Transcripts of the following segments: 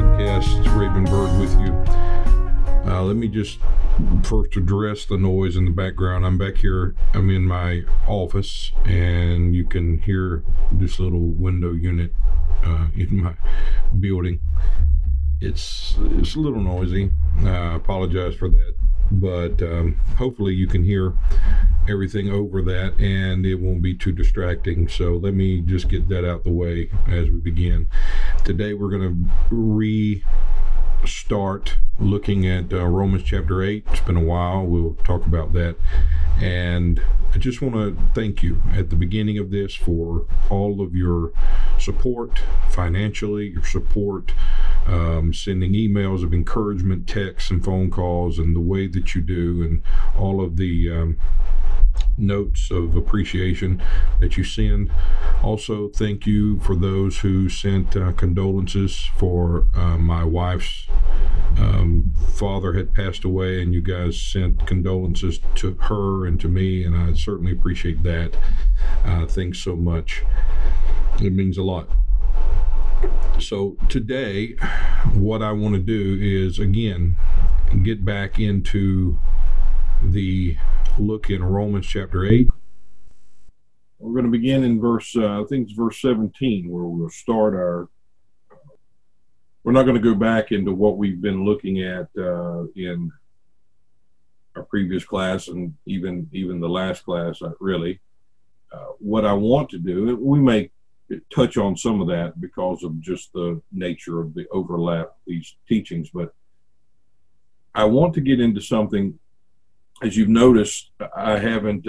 podcast. It's Ravenberg with you. Let me just first address the noise in the background. I'm back here. I'm in my office, and you can hear this little window unit in my building. It's a little noisy. I apologize for that, but hopefully you can hear everything over that and it won't be too distracting. So let me just get that out the way as we begin. Today we're going to restart looking at Romans chapter 8. It's been a while. We'll talk about that. And I just want to thank you at the beginning of this for all of your support financially, your support, sending emails of encouragement, texts and phone calls, and the way that you do, and all of the notes of appreciation that you send. Also, thank you for those who sent condolences for my wife's father had passed away, and you guys sent condolences to her and to me, and I certainly appreciate that. Thanks so much. It means a lot. So today, what I want to do is, again, get back into the look in Romans chapter 8. We're going to begin in verse 17, where we'll start we're not going to go back into what we've been looking at in our previous class and even the last class, really. What I want to do, we may touch on some of that because of just the nature of the overlap of these teachings, but I want to get into something. As you've noticed, I haven't,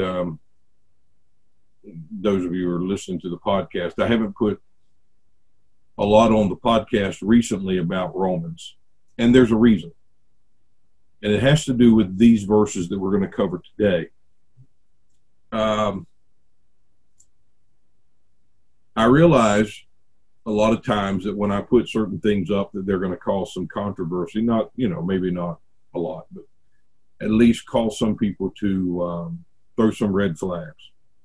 those of you who are listening to the podcast, I haven't put a lot on the podcast recently about Romans, and there's a reason. And it has to do with these verses that we're going to cover today. I realize a lot of times that when I put certain things up that they're going to cause some controversy, not, maybe not a lot, but at least cause some people to throw some red flags.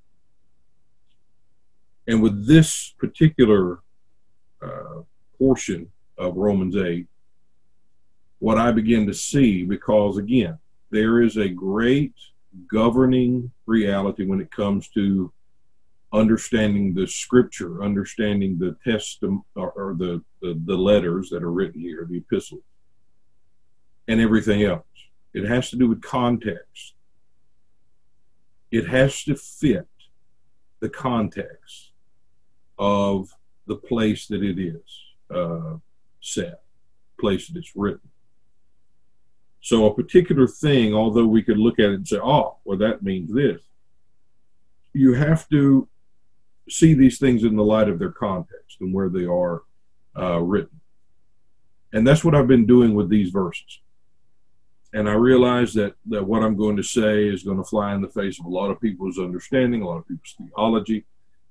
And with this particular portion of Romans 8, what I begin to see, because again, there is a great governing reality when it comes to understanding the scripture, understanding the testament or the letters that are written here, the epistles, and everything else. It has to do with context. It has to fit the context of the place that it is set, place that it's written. So a particular thing, although we could look at it and say, oh, well, that means this, you have to see these things in the light of their context and where they are written. And that's what I've been doing with these verses. And I realize that what I'm going to say is going to fly in the face of a lot of people's understanding, a lot of people's theology.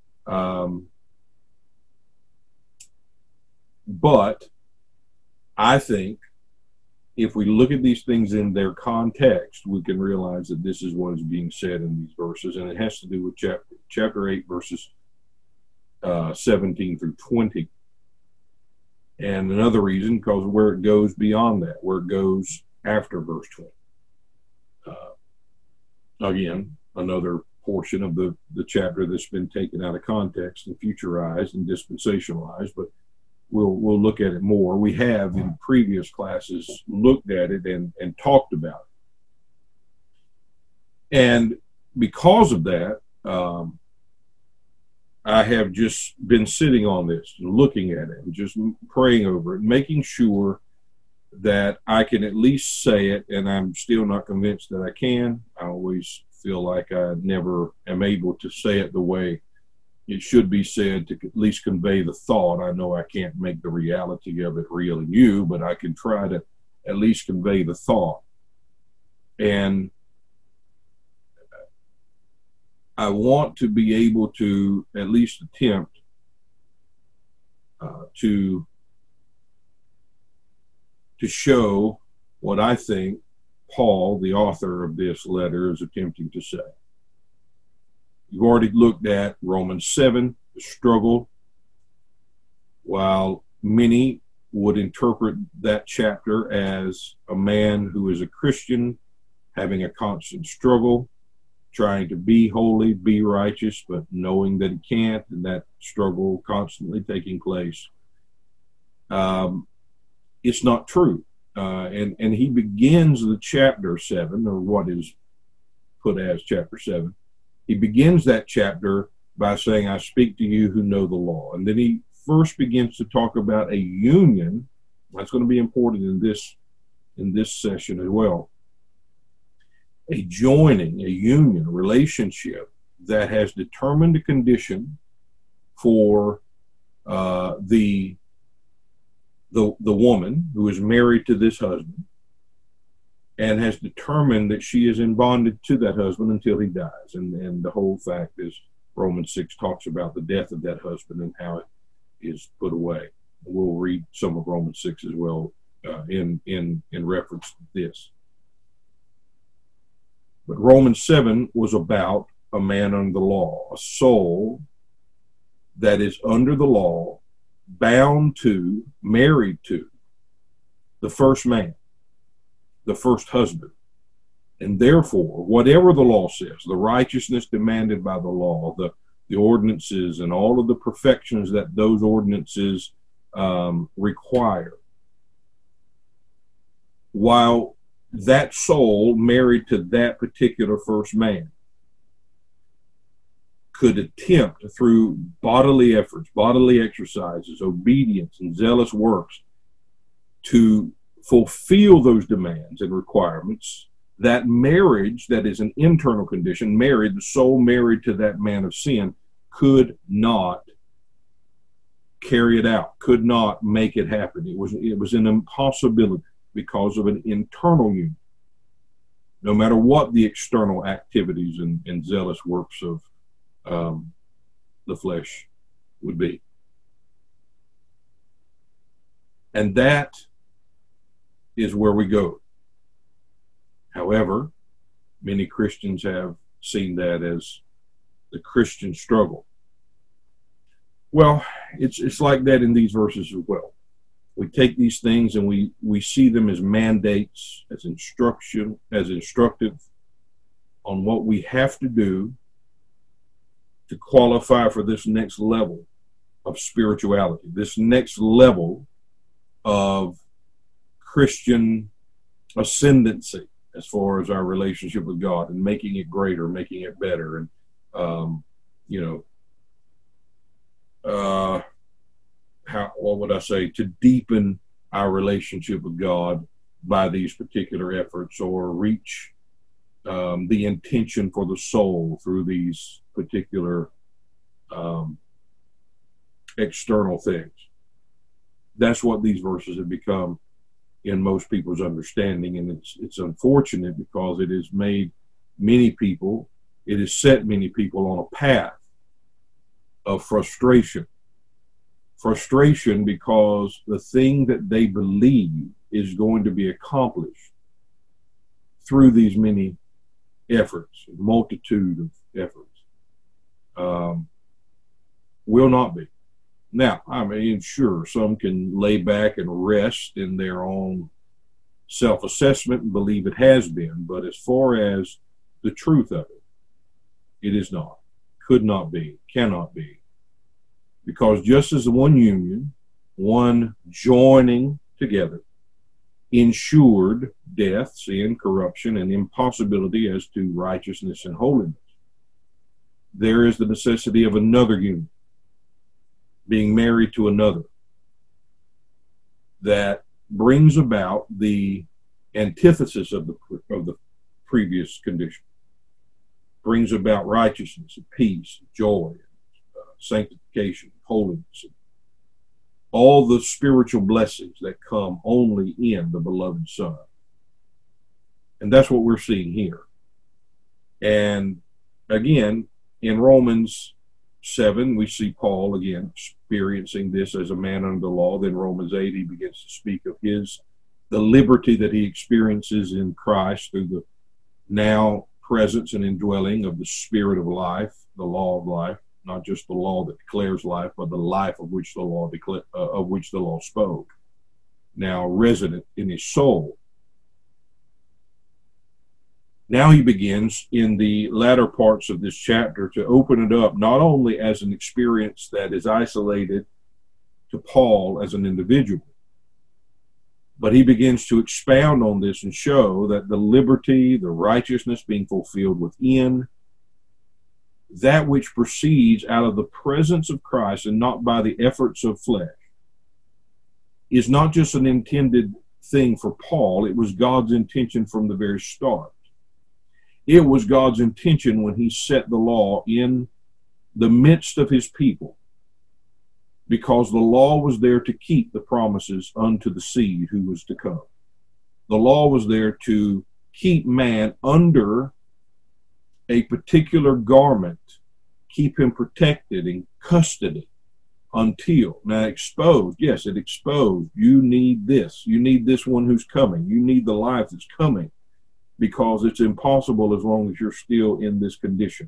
But I think if we look at these things in their context, we can realize that this is what is being said in these verses. And it has to do with chapter 8, verses 17 through 20. And another reason, because where it goes beyond that, where it goes after verse 20. Again, another portion of the chapter that's been taken out of context and futurized and dispensationalized, but we'll look at it more. We have in previous classes looked at it and talked about it. And because of that, I have just been sitting on this, looking at it, and just praying over it, making sure that I can at least say it, and I'm still not convinced that I can. I always feel like I never am able to say it the way it should be said to at least convey the thought. I know I can't make the reality of it real in you, but I can try to at least convey the thought. And I want to be able to at least attempt to show what I think Paul, the author of this letter, is attempting to say. You've already looked at Romans 7, the struggle. While many would interpret that chapter as a man who is a Christian having a constant struggle, trying to be holy, be righteous, but knowing that he can't, and that struggle constantly taking place. It's not true. And he begins the chapter 7, or what is put as chapter 7. He begins that chapter by saying, I speak to you who know the law. And then he first begins to talk about a union. That's going to be important in this session as well. A joining, a union, a relationship that has determined a condition for the woman who is married to this husband, and has determined that she is in bondage to that husband until he dies. And the whole fact is Romans 6 talks about the death of that husband and how it is put away. We'll read some of Romans 6 as well in reference to this. But Romans 7 was about a man under the law, a soul that is under the law, bound to, married to the first man, the first husband. And therefore, whatever the law says, the righteousness demanded by the law, the ordinances, and all of the perfections that those ordinances require, while that soul married to that particular first man could attempt through bodily efforts, bodily exercises, obedience, and zealous works to fulfill those demands and requirements, that marriage that is an internal condition, married, the soul married to that man of sin, could not carry it out, could not make it happen. It was an impossibility because of an internal union, no matter what the external activities and zealous works of the flesh would be. And that is where we go. However, many Christians have seen that as the Christian struggle. Well, it's like that in these verses as well. We take these things and we see them as mandates, as instruction, as instructive on what we have to do to qualify for this next level of spirituality, this next level of Christian ascendancy as far as our relationship with God, and making it greater, making it better, and to deepen our relationship with God by these particular efforts, or reach the intention for the soul through these particular external things. That's what these verses have become in most people's understanding, and it's unfortunate because it has made many people, it has set many people on a path of frustration because the thing that they believe is going to be accomplished through these many efforts, multitude of efforts, will not be. Now, I mean, sure, some can lay back and rest in their own self-assessment and believe it has been, but as far as the truth of it, it is not, could not be, cannot be. Because just as the one union, one joining together, ensured death, sin, corruption, and impossibility as to righteousness and holiness, there is the necessity of another union, being married to another, that brings about the antithesis of the previous condition, brings about righteousness, peace, joy, sanctification, holiness, all the spiritual blessings that come only in the beloved Son. And that's what we're seeing here. And again, in Romans 7, we see Paul again experiencing this as a man under the law. Then Romans 8, he begins to speak of the liberty that he experiences in Christ through the now presence and indwelling of the Spirit of life, the law of life, not just the law that declares life, but the life of which the law spoke. now resident in his soul. Now he begins in the latter parts of this chapter to open it up, not only as an experience that is isolated to Paul as an individual, but he begins to expound on this and show that the liberty, the righteousness being fulfilled within, that which proceeds out of the presence of Christ and not by the efforts of flesh, is not just an intended thing for Paul. It was God's intention from the very start. It was God's intention when he set the law in the midst of his people, because the law was there to keep the promises unto the seed who was to come. The law was there to keep man under a particular garment, keep him protected in custody until, now exposed, yes, it exposed, you need this one who's coming, you need the life that's coming, because it's impossible as long as you're still in this condition.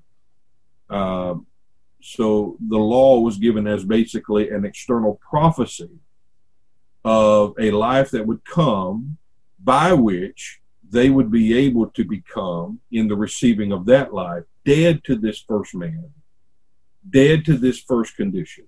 So the law was given as basically an external prophecy of a life that would come, by which they would be able to become, in the receiving of that life, dead to this first man, dead to this first condition,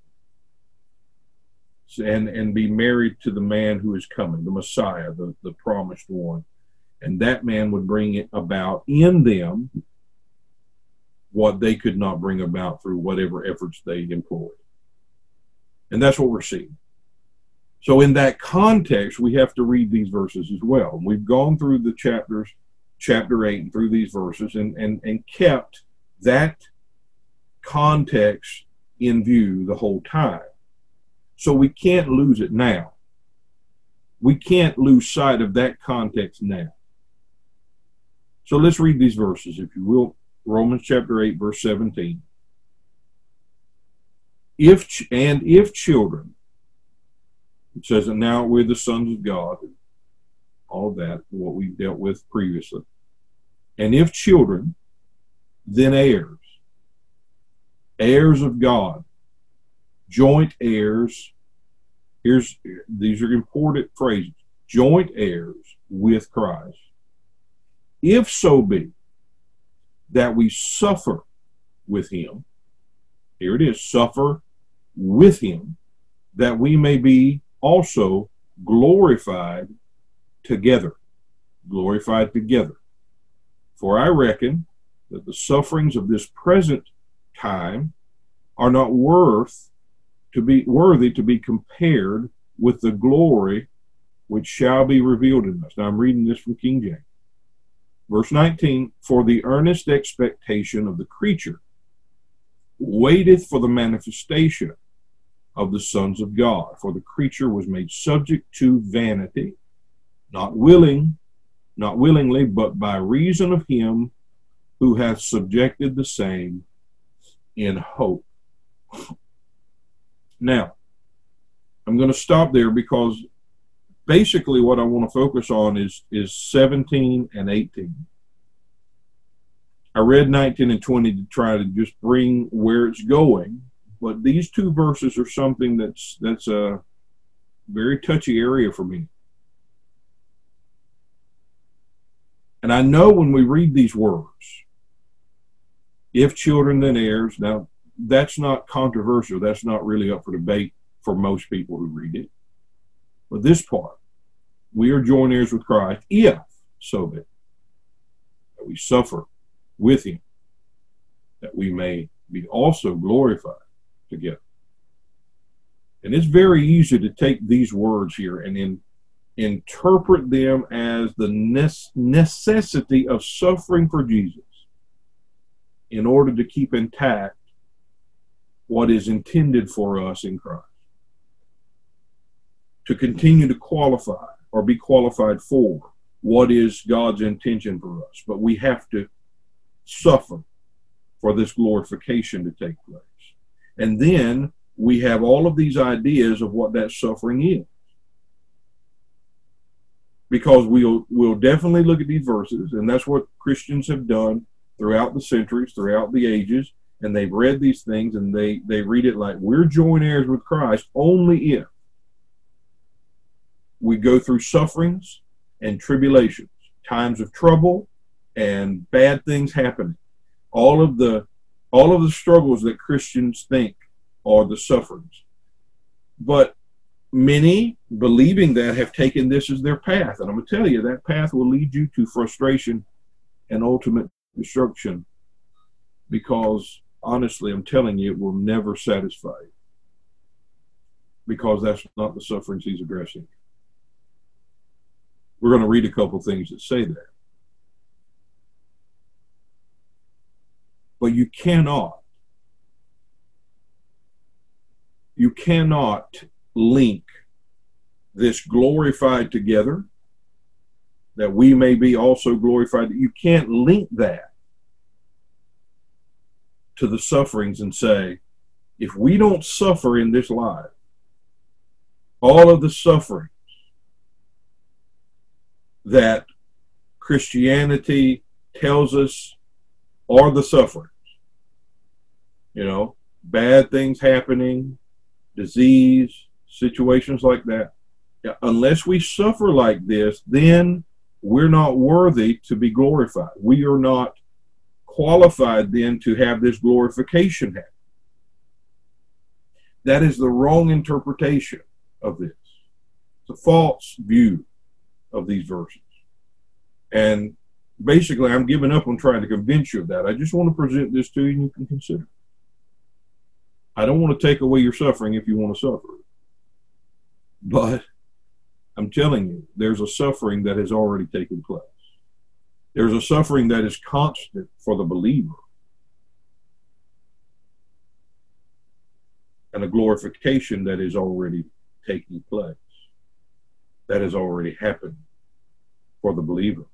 and be married to the man who is coming, the Messiah, the promised one. And that man would bring it about in them what they could not bring about through whatever efforts they employed. And that's what we're seeing. So in that context, we have to read these verses as well. We've gone through the chapters, chapter 8, and through these verses, and kept that context in view the whole time. So we can't lose it now. We can't lose sight of that context now. So let's read these verses, if you will. Romans chapter 8, verse 17. If children, it says that now we're the sons of God, all of that, what we dealt with previously. And if children, then heirs, heirs of God, joint heirs. These are important phrases. Joint heirs with Christ. If so be that we suffer with him, here it is, suffer with him, that we may be also glorified together. Glorified together. For I reckon that the sufferings of this present time are not worthy to be compared with the glory which shall be revealed in us. Now I'm reading this from King James. Verse 19, for the earnest expectation of the creature waiteth for the manifestation of the sons of God. For the creature was made subject to vanity, not willingly, but by reason of him who hath subjected the same in hope. Now, I'm going to stop there because basically what I want to focus on is 17 and 18. I read 19 and 20 to try to just bring where it's going, but these two verses are something that's a very touchy area for me. And I know when we read these words, if children then heirs, now that's not controversial. That's not really up for debate for most people who read it. But this part, we are joint heirs with Christ, if so be that we suffer with him, that we may be also glorified together. And it's very easy to take these words here and interpret them as the necessity of suffering for Jesus in order to keep intact what is intended for us in Christ. To continue to qualify or be qualified for what is God's intention for us. But we have to suffer for this glorification to take place. And then we have all of these ideas of what that suffering is. Because we'll definitely look at these verses, and that's what Christians have done throughout the centuries, throughout the ages, and they've read these things and they read it like we're joint heirs with Christ only if we go through sufferings and tribulations, times of trouble and bad things happening. All of the struggles that Christians think are the sufferings. But many, believing that, have taken this as their path. And I'm going to tell you, that path will lead you to frustration and ultimate destruction, because honestly, I'm telling you, it will never satisfy you, because that's not the sufferings he's addressing. We're going to read a couple things that say that. But you cannot link this glorified together, that we may be also glorified. You can't link that to the sufferings and say, if we don't suffer in this life, all of the sufferings that Christianity tells us are the sufferings, you know, bad things happening, disease, situations like that. Yeah, unless we suffer like this, then we're not worthy to be glorified. We are not qualified then to have this glorification happen. That is the wrong interpretation of this. It's a false view of these verses. And basically, I'm giving up on trying to convince you of that. I just want to present this to you and you can consider. I don't want to take away your suffering if you want to suffer. But I'm telling you, there's a suffering that has already taken place. There's a suffering that is constant for the believer, and a glorification that is already taking place. That has already happened for the believer.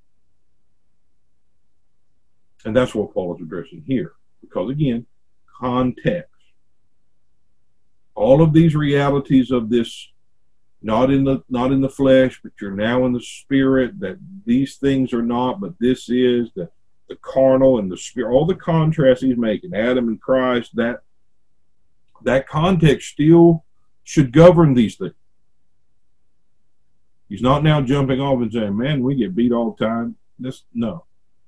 And that's what Paul is addressing here. Because again, context. All of these realities of this, not in the flesh, but you're now in the spirit, that these things are not, but this is, the carnal and the spirit, all the contrasts he's making, Adam and Christ, that context still should govern these things. He's not now jumping off and saying, man, we get beat all the time. No.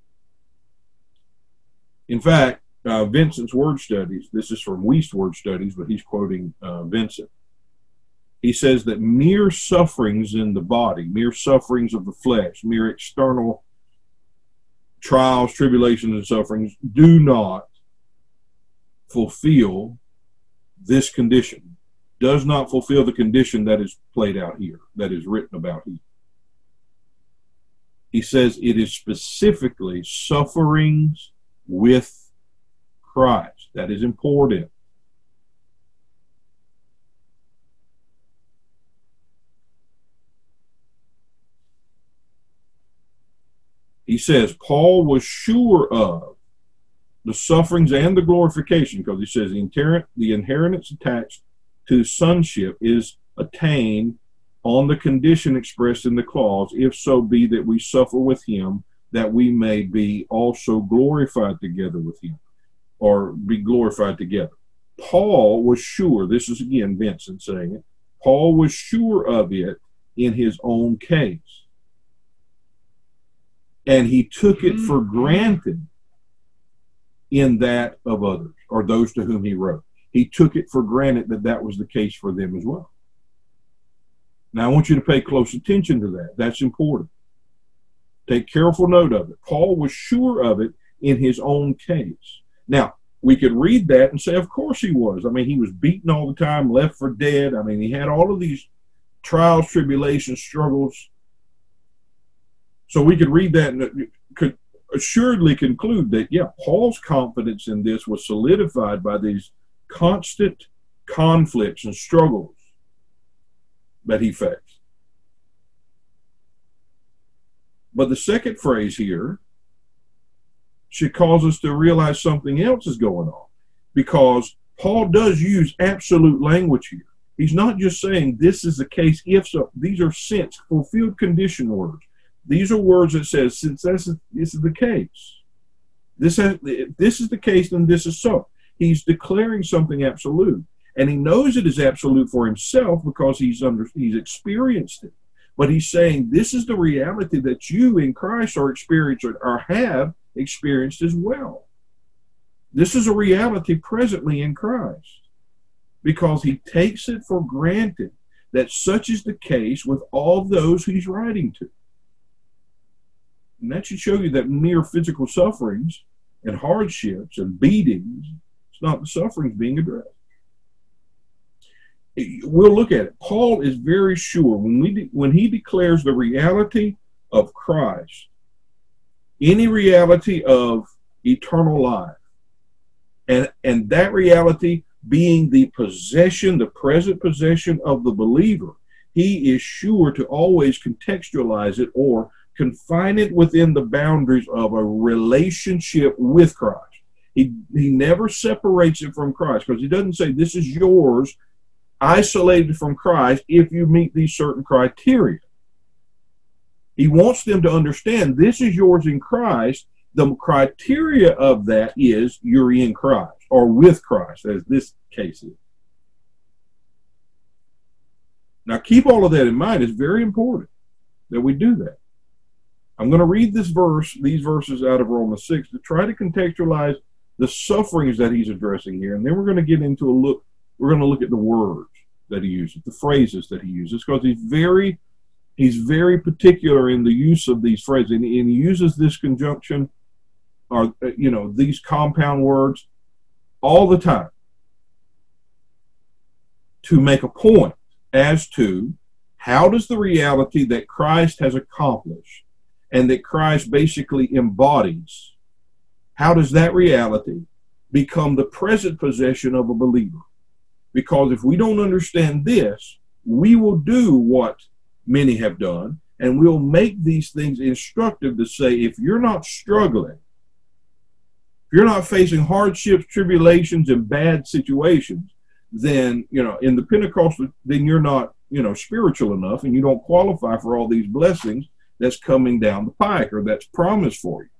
In fact, Vincent's word studies, this is from Wuest word studies, but he's quoting Vincent. He says that mere sufferings in the body, mere sufferings of the flesh, mere external trials, tribulations, and sufferings do not fulfill this condition, does not fulfill the condition that is played out here, that is written about here. He says it is specifically sufferings with Christ. That is important. He says Paul was sure of the sufferings and the glorification, because he says the inheritance attached to sonship is attained on the condition expressed in the clause, if so be that we suffer with him, that we may be also glorified together with him, or be glorified together. Paul was sure, this is again Vincent saying it, Paul was sure of it in his own case. And he took it for granted in that of others, or those to whom he wrote. He took it for granted that that was the case for them as well. Now I want you to pay close attention to that. That's important. Take careful note of it. Paul was sure of it in his own case. Now, we could read that and say, of course he was. I mean, he was beaten all the time, left for dead. I mean, he had all of these trials, tribulations, struggles. So we could read that and could assuredly conclude that, yeah, Paul's confidence in this was solidified by these constant conflicts and struggles that he faced. But the second phrase here should cause us to realize something else is going on, because Paul does use absolute language here. He's not just saying this is the case if so. These are since, fulfilled condition words. These are words that says, since this is the case, this is the case, then this is so. He's declaring something absolute. And he knows it is absolute for himself because he's experienced it. But he's saying this is the reality that you in Christ are experiencing or have experienced as well. This is a reality presently in Christ, because he takes it for granted that such is the case with all those he's writing to. And that should show you that mere physical sufferings and hardships and beatings, it's not the sufferings being addressed. We'll look at it. Paul is very sure when he declares the reality of Christ, any reality of eternal life, and that reality being the possession, the present possession of the believer, he is sure to always contextualize it or confine it within the boundaries of a relationship with Christ. He never separates it from Christ, because he doesn't say this is yours isolated from Christ if you meet these certain criteria. He wants them to understand this is yours in Christ. The criteria of that is you're in Christ or with Christ, as this case is. Now keep all of that in mind. It's very important that we do that. I'm going to read these verses out of Romans 6 to try to contextualize the sufferings that he's addressing here, and then we're going to get into we're going to look at the words that he uses, the phrases that he uses, because he's very particular in the use of these phrases, and he uses this conjunction, or these compound words all the time to make a point as to how does the reality that Christ has accomplished and that Christ basically embodies, how does that reality become the present possession of a believer? Because if we don't understand this, we will do what many have done, and we'll make these things instructive to say, if you're not struggling, if you're not facing hardships, tribulations, and bad situations, then, in the Pentecostal, then you're not, spiritual enough, and you don't qualify for all these blessings that's coming down the pike or that's promised for you.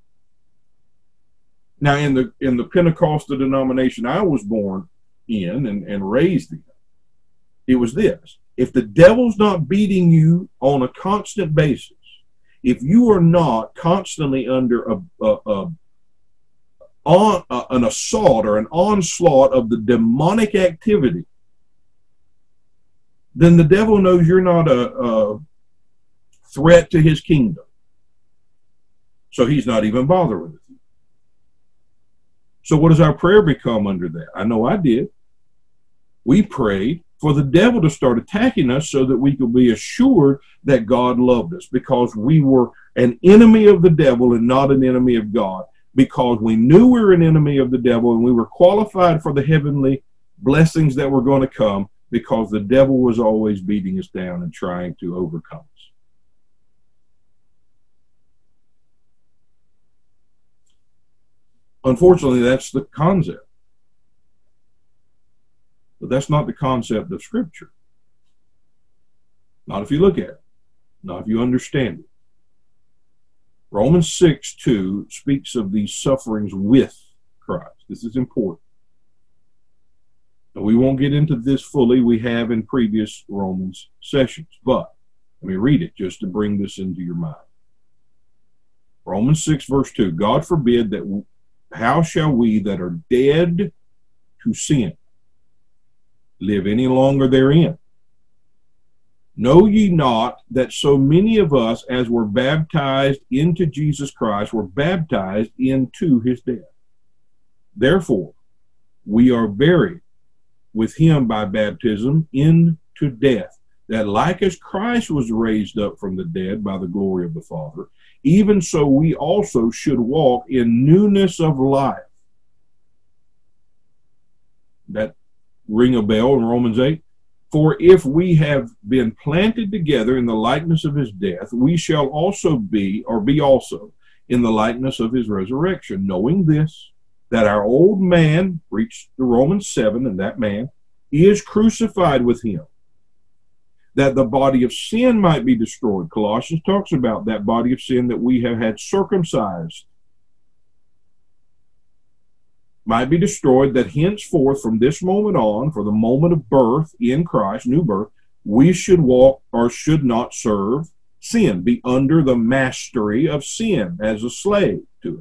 Now, in the Pentecostal denomination I was born in and raised in, it was this: if the devil's not beating you on a constant basis, if you are not constantly under an assault or an onslaught of the demonic activity, then the devil knows you're not a threat to his kingdom. So he's not even bothered with you. So what does our prayer become under that? I know I did. We prayed for the devil to start attacking us so that we could be assured that God loved us, because we were an enemy of the devil and not an enemy of God, because we knew we were an enemy of the devil and we were qualified for the heavenly blessings that were going to come, because the devil was always beating us down and trying to overcome us. Unfortunately, that's the concept. But that's not the concept of Scripture. Not if you look at it. Not if you understand it. Romans 6:2 speaks of these sufferings with Christ. This is important. Now, we won't get into this fully. We have in previous Romans sessions. But let me read it just to bring this into your mind. Romans 6 verse 2. God forbid that how shall we that are dead to sin live any longer therein? Know ye not that so many of us as were baptized into Jesus Christ were baptized into his death? Therefore, we are buried with him by baptism into death, that like as Christ was raised up from the dead by the glory of the Father, even so we also should walk in newness of life. That ring a bell in Romans 8. For if we have been planted together in the likeness of his death, we shall also be also in the likeness of his resurrection, knowing this, that our old man, reached the Romans 7, and that man is crucified with him, that the body of sin might be destroyed. Colossians talks about that body of sin that we have had circumcised. might be destroyed, that henceforth from this moment on, for the moment of birth in Christ, new birth, we should walk or should not serve sin, be under the mastery of sin as a slave to it.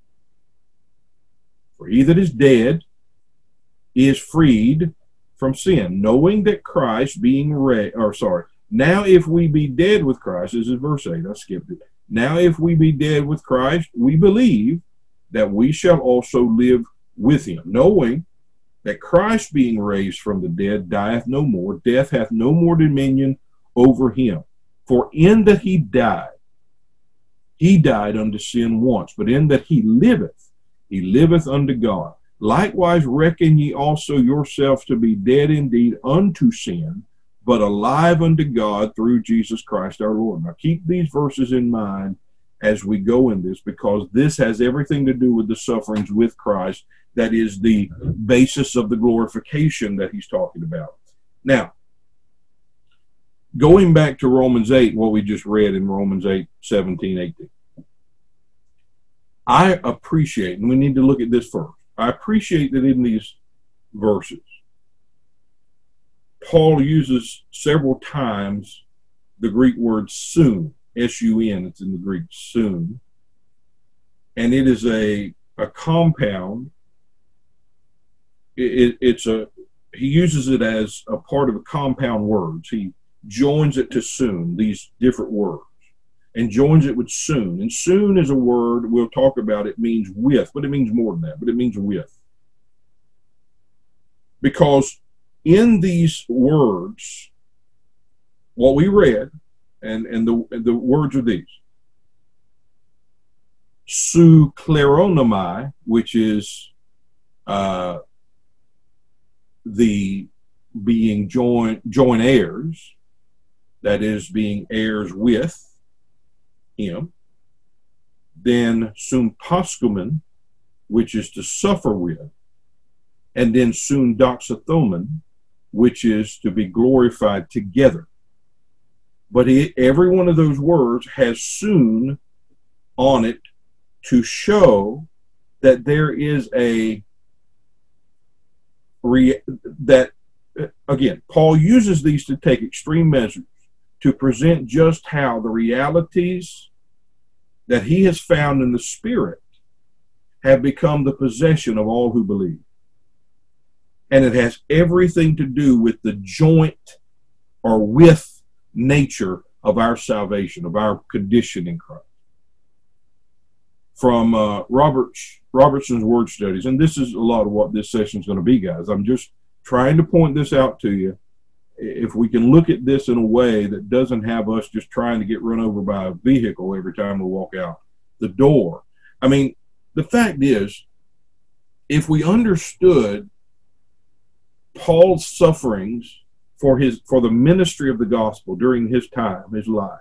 For he that is dead is freed from sin, knowing that Christ being now if we be dead with Christ, this is verse 8, I skipped it. Now if we be dead with Christ, we believe that we shall also live with him, knowing that Christ being raised from the dead dieth no more, death hath no more dominion over him. For in that he died unto sin once, but in that he liveth unto God. Likewise reckon ye also yourselves to be dead indeed unto sin, but alive unto God through Jesus Christ our Lord. Now keep these verses in mind as we go in this, because this has everything to do with the sufferings with Christ. That is the basis of the glorification that he's talking about. Now, going back to Romans 8, what we just read in Romans 8, 17, 18. I appreciate, and we need to look at this first, I appreciate that in these verses, Paul uses several times the Greek word soon, S-U-N, it's in the Greek, soon. And it is a compound. He uses it as a part of a compound words. He joins it to soon, these different words, and joins it with soon. And soon is a word, we'll talk about, it means with, but it means more than that, but it means with. Because in these words, what we read, and the words are these. Su kleronomai, which is the being joint heirs, that is, being heirs with him. Then sun paskumen, which is to suffer with. And then sun doxathomen, which is to be glorified together. But every one of those words has soon on it to show that there is again, Paul uses these to take extreme measures to present just how the realities that he has found in the Spirit have become the possession of all who believe. And it has everything to do with the joint or with nature of our salvation, of our condition in Christ. From Robertson's Word Studies, and this is a lot of what this session is going to be, guys. I'm just trying to point this out to you. If we can look at this in a way that doesn't have us just trying to get run over by a vehicle every time we walk out the door. I mean, the fact is, if we understood Paul's sufferings for the ministry of the gospel during his time, his life,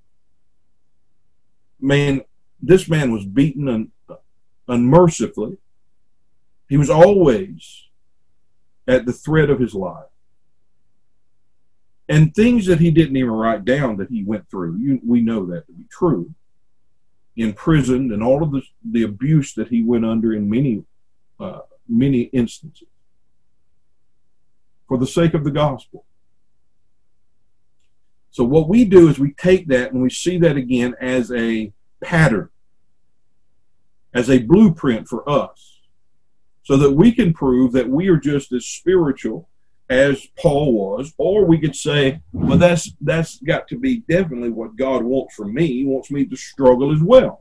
man, this man was beaten unmercifully. He was always at the threat of his life. And things that he didn't even write down that he went through, we know that to be true. Imprisoned, and all of the abuse that he went under in many instances for the sake of the gospel. So what we do is we take that and we see that again as a pattern, as a blueprint for us, so that we can prove that we are just as spiritual as Paul was. Or we could say, well, that's got to be definitely what God wants from me. He wants me to struggle as well.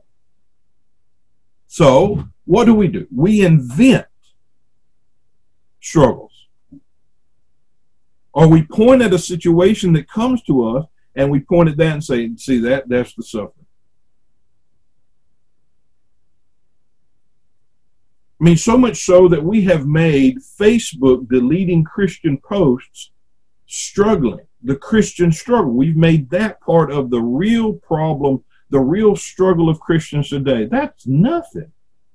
So what do? We invent struggles. Or we point at a situation that comes to us and we point at that and say, see, that's the suffering. I mean, so much so that we have made Facebook deleting Christian posts struggling, the Christian struggle. We've made that part of the real problem, the real struggle of Christians today. That's nothing.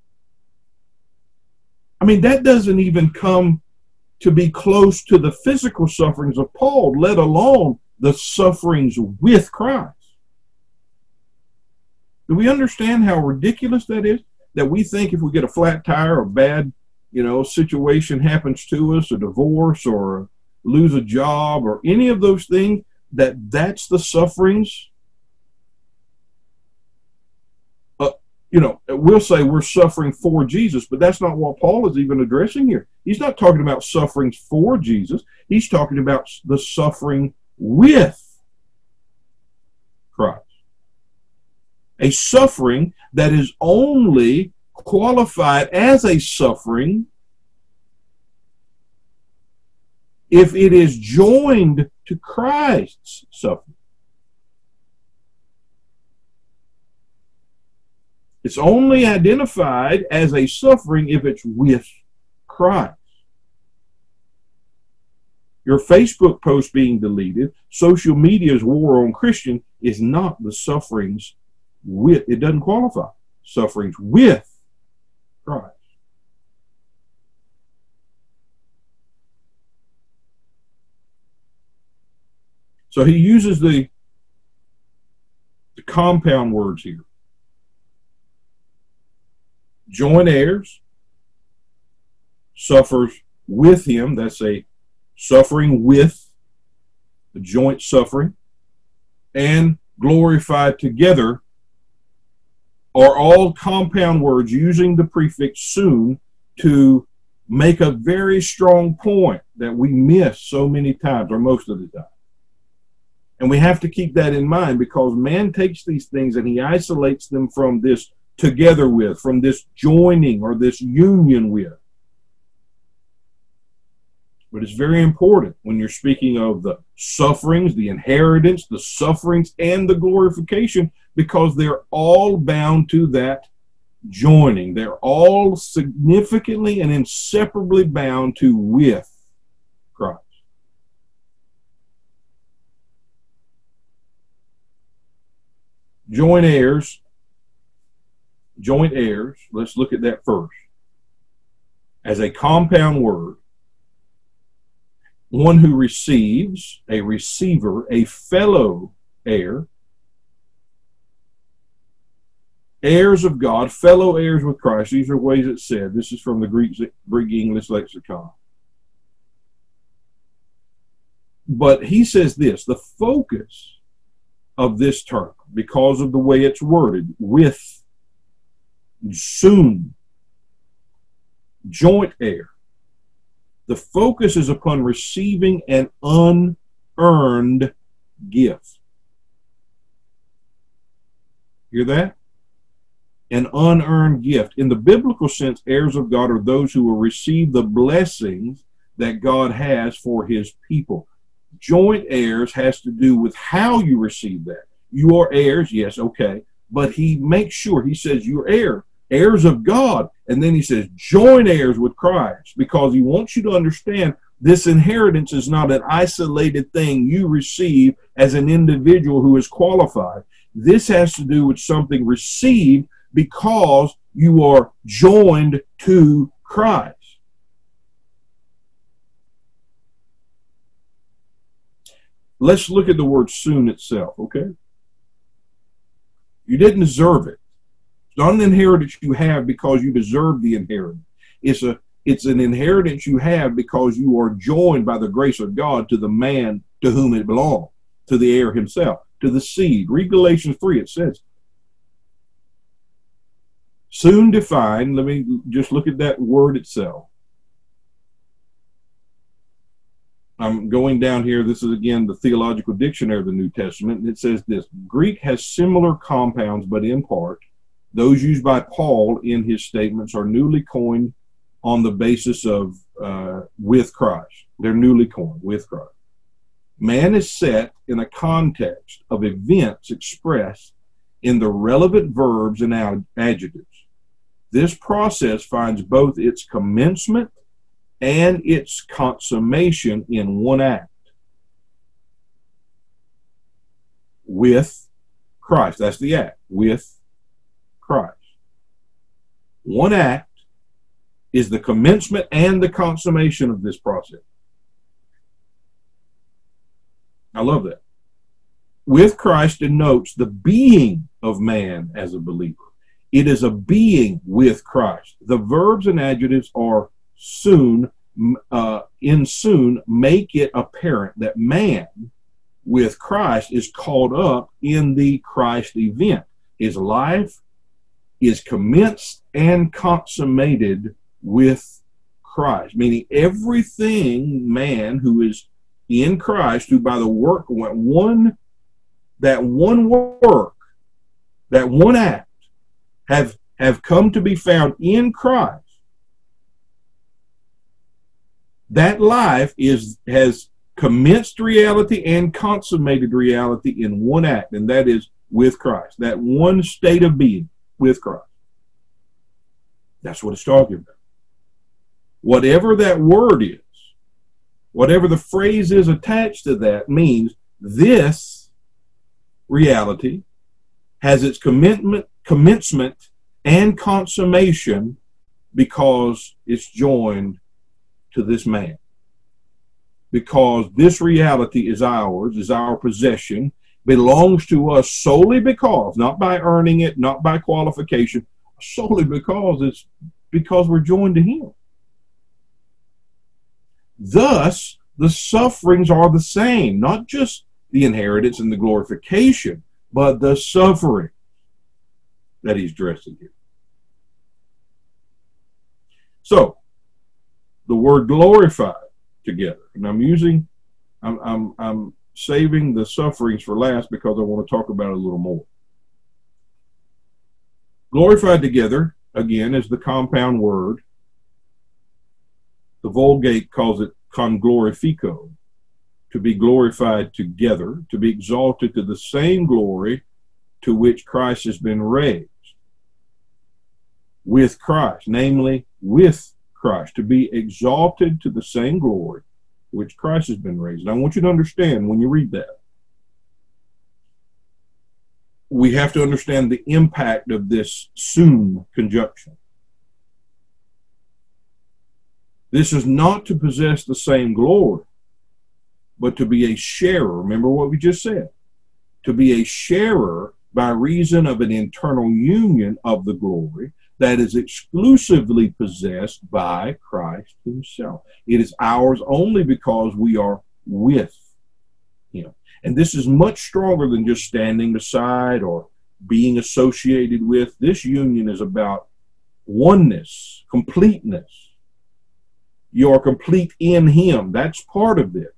I mean, that doesn't even come to be close to the physical sufferings of Paul, let alone the sufferings with Christ. Do we understand how ridiculous that is? That we think if we get a flat tire or bad situation happens to us, a divorce or lose a job or any of those things, that's the sufferings. We'll say we're suffering for Jesus, but that's not what Paul is even addressing here. He's not talking about sufferings for Jesus. He's talking about the suffering with Christ. A suffering that is only qualified as a suffering if it is joined to Christ's suffering. It's only identified as a suffering if it's with Christ. Your Facebook post being deleted, social media's war on Christian is not the sufferings with, it doesn't qualify. Sufferings with Christ. So he uses the compound words here. Joint heirs, suffers with him, that's a suffering with, the joint suffering, and glorified together are all compound words using the prefix soon to make a very strong point that we miss so many times, or most of the time. And we have to keep that in mind because man takes these things and he isolates them from this together with, from this joining or this union with. But it's very important when you're speaking of the sufferings, the inheritance, the sufferings, and the glorification, because they're all bound to that joining. They're all significantly and inseparably bound to with Christ. Joint heirs, let's look at that first. As a compound word, one who receives, a receiver, a fellow heir, heirs of God, fellow heirs with Christ. These are ways it's said. This is from the Greek English lexicon. But he says this, the focus of this term, because of the way it's worded, with, soon, joint heir, the focus is upon receiving an unearned gift. Hear that? An unearned gift. In the biblical sense, heirs of God are those who will receive the blessings that God has for his people. Joint heirs has to do with how you receive that. You are heirs, yes, okay. But he makes sure, he says you're heirs of God. And then he says joint heirs with Christ, because he wants you to understand this inheritance is not an isolated thing you receive as an individual who is qualified. This has to do with something received because you are joined to Christ. Let's look at the word soon itself, okay? You didn't deserve it. It's not an inheritance you have because you deserve the inheritance. It's an inheritance you have because you are joined by the grace of God to the man to whom it belongs, to the heir himself, to the seed. Read Galatians 3, it says. Soon defined, let me just look at that word itself. I'm going down here. This is, again, the Theological Dictionary of the New Testament. And it says this. Greek has similar compounds, but in part, those used by Paul in his statements are newly coined on the basis of with Christ. They're newly coined with Christ. Man is set in a context of events expressed in the relevant verbs and adjectives. This process finds both its commencement and its consummation in one act. With Christ. That's the act. With Christ. One act is the commencement and the consummation of this process. I love that. With Christ denotes the being of man as a believer. It is a being with Christ. The verbs and adjectives are soon make it apparent that man with Christ is caught up in the Christ event. His life is commenced and consummated with Christ, meaning everything man who is in Christ, who by the work, that one work, that one act, have come to be found in Christ. That life has commenced reality and consummated reality in one act, and that is with Christ. That one state of being with Christ. That's what it's talking about. Whatever that word is, whatever the phrase is attached to that, means this reality has its commencement and consummation because it's joined to this man. Because this reality is ours, is our possession, belongs to us solely because, not by earning it, not by qualification, solely because we're joined to him. Thus, the sufferings are the same, not just the inheritance and the glorification, but the suffering that he's addressing here. So, the word glorified together, and I'm saving the sufferings for last because I want to talk about it a little more. Glorified together, again, is the compound word. The Vulgate calls it conglorifico, to be glorified together, to be exalted to the same glory to which Christ has been raised. With Christ, namely with Christ, to be exalted to the same glory to which Christ has been raised. And I want you to understand when you read that, we have to understand the impact of this soon conjunction. This is not to possess the same glory, but to be a sharer. Remember what we just said. To be a sharer by reason of an internal union of the glory that is exclusively possessed by Christ himself. It is ours only because we are with him. And this is much stronger than just standing beside or being associated with. This union is about oneness, completeness. You are complete in him. That's part of this.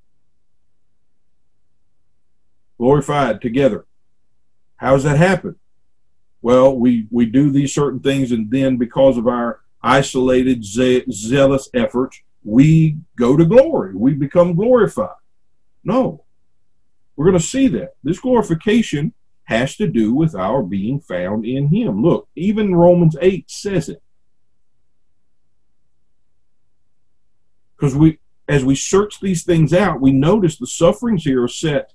Glorified together. How does that happen? Well, we do these certain things, and then because of our isolated, zealous efforts, we go to glory. We become glorified. No. We're going to see that. This glorification has to do with our being found in him. Look, even Romans 8 says it. Because as we search these things out, we notice the sufferings here are set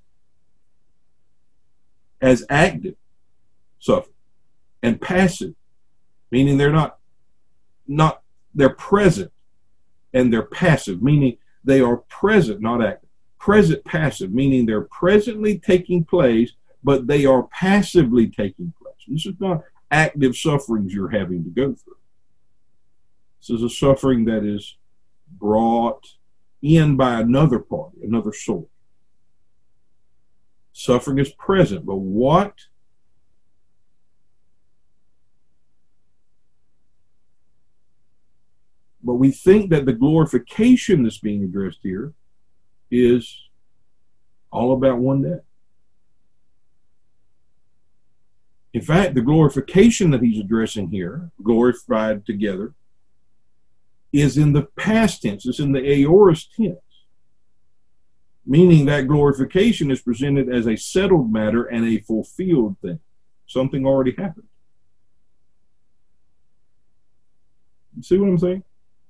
as active suffering and passive, meaning they're they're present, and they're passive, meaning they are present, not active. Present passive, meaning they're presently taking place, but they are passively taking place. This is not active sufferings you're having to go through. This is a suffering that is brought in by another party, another source. Suffering is present, but what? But we think that the glorification that's being addressed here is all about one day. In fact, the glorification that he's addressing here, glorified together, is in the past tense. It's in the aorist tense, meaning that glorification is presented as a settled matter and a fulfilled thing. Something already happened. You see what I'm saying?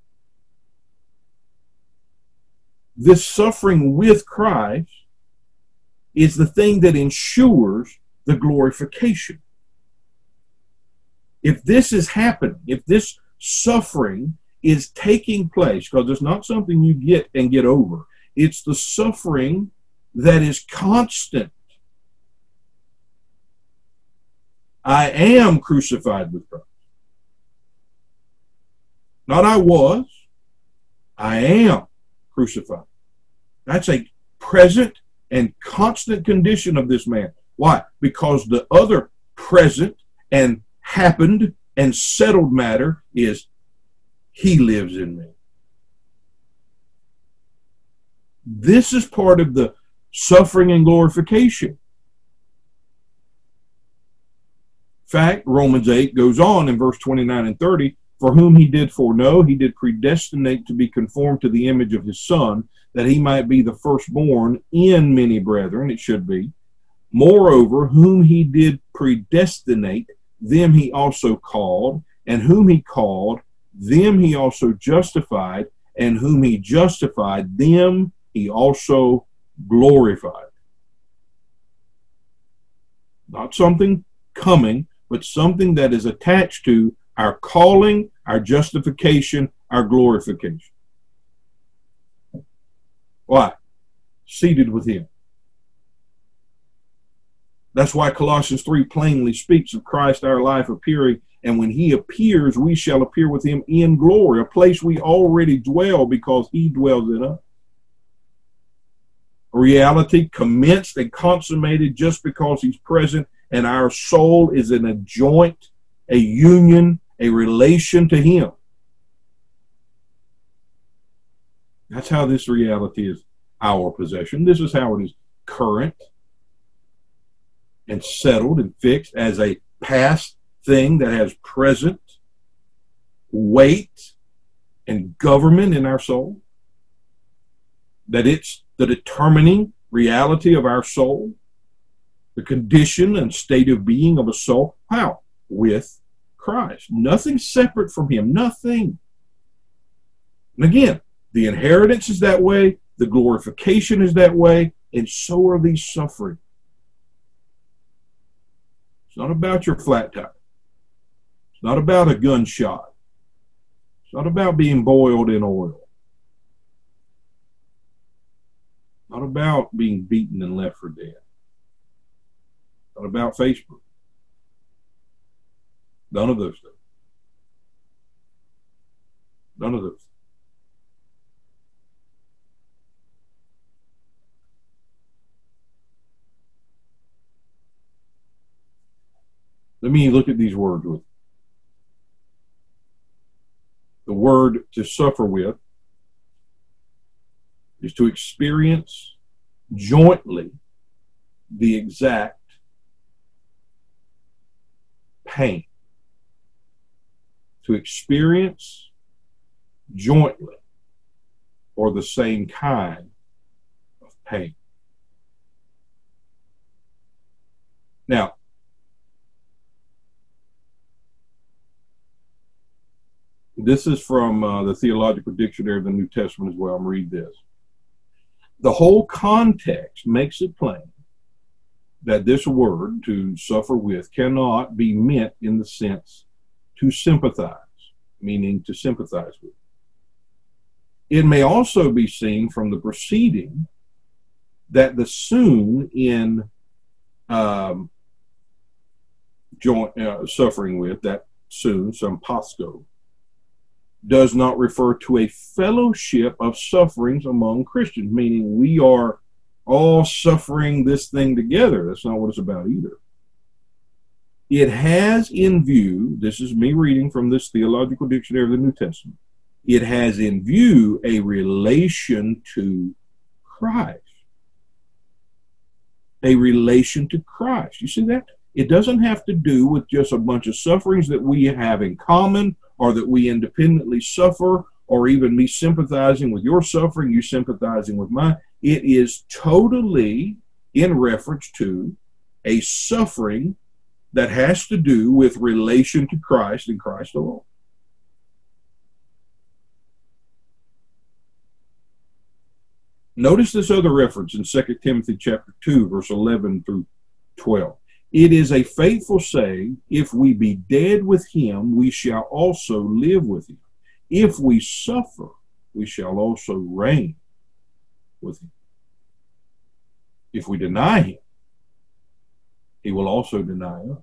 This suffering with Christ is the thing that ensures the glorification. If this is happening, if this suffering is taking place, because it's not something you get and get over, it's the suffering that is constant. I am crucified with Christ. Not I was, I am crucified. That's a present and constant condition of this man. Why? Because the other present and happened and settled matter is he lives in me. This is part of the suffering and glorification. In fact, Romans 8 goes on in verse 29 and 30, for whom he did foreknow, he did predestinate to be conformed to the image of his Son, that he might be the firstborn in many brethren, it should be. Moreover, whom he did predestinate, them he also called, and whom he called, them he also justified, and whom he justified, them he also glorified. Not something coming, but something that is attached to our calling, our justification, our glorification. Why? Seated with him. That's why Colossians 3 plainly speaks of Christ our life appearing, and when he appears, we shall appear with him in glory, a place we already dwell because he dwells in us. A reality commenced and consummated just because he's present, and our soul is in a joint, a union, a relation to him. That's how this reality is our possession. This is how it is current and settled and fixed as a past thing that has present weight and government in our soul. That it's the determining reality of our soul, the condition and state of being of a soul. How? With Christ. Nothing separate from him. Nothing. And again, the inheritance is that way, the glorification is that way, and so are these sufferings. It's not about your flat tire. It's not about a gunshot. It's not about being boiled in oil. It's not about being beaten and left for dead. It's not about Facebook. None of those things. None of those. Let me look at these words with you. The word to suffer with is to experience jointly the exact pain. To experience jointly or the same kind of pain. Now, this is from the Theological Dictionary of the New Testament as well. I'm reading this. The whole context makes it plain that this word, to suffer with, cannot be meant in the sense to sympathize, meaning to sympathize with. It may also be seen from the preceding that the soon in suffering with, that soon, some pasco, does not refer to a fellowship of sufferings among Christians, meaning we are all suffering this thing together. That's not what it's about either. It has in view, this is me reading from this Theological Dictionary of the New Testament, it has in view a relation to Christ. A relation to Christ. You see that? It doesn't have to do with just a bunch of sufferings that we have in common or that we independently suffer, or even me sympathizing with your suffering, you sympathizing with mine. It is totally in reference to a suffering that has to do with relation to Christ and Christ alone. Notice this other reference in 2 Timothy chapter 2, verse 11 through 12. It is a faithful saying, if we be dead with him, we shall also live with him. If we suffer, we shall also reign with him. If we deny him, he will also deny us.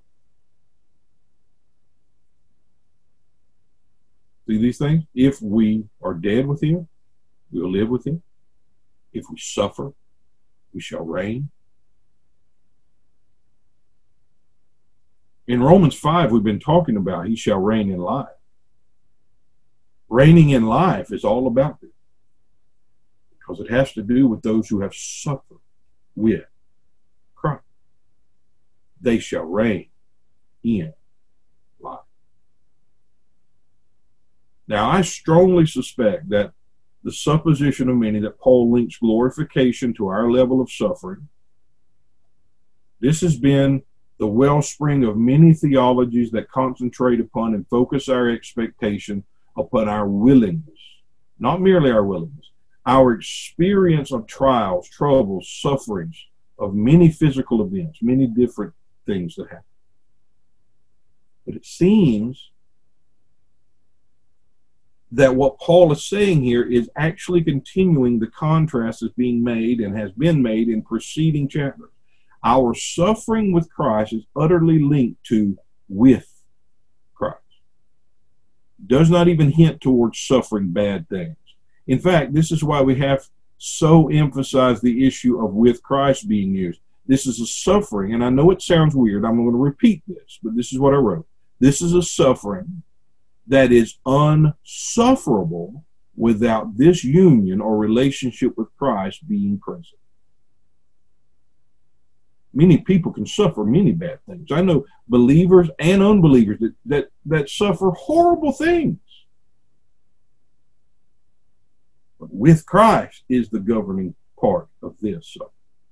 See these things? If we are dead with him, we'll live with him. If we suffer, we shall reign. In Romans 5, we've been talking about he shall reign in life. Reigning in life is all about this, because it has to do with those who have suffered with Christ. They shall reign in life. Now, I strongly suspect that the supposition of many that Paul links glorification to our level of suffering, this has been the wellspring of many theologies that concentrate upon and focus our expectation upon our willingness, not merely our willingness, our experience of trials, troubles, sufferings, of many physical events, many different things that happen. But it seems that what Paul is saying here is actually continuing the contrast that's being made and has been made in preceding chapters. Our suffering with Christ is utterly linked to with Christ. Does not even hint towards suffering bad things. In fact, this is why we have so emphasized the issue of with Christ being used. This is a suffering, and I know it sounds weird. I'm going to repeat this, but this is what I wrote. This is a suffering that is unsufferable without this union or relationship with Christ being present. Many people can suffer many bad things. I know believers and unbelievers that suffer horrible things. But with Christ is the governing part of this suffering.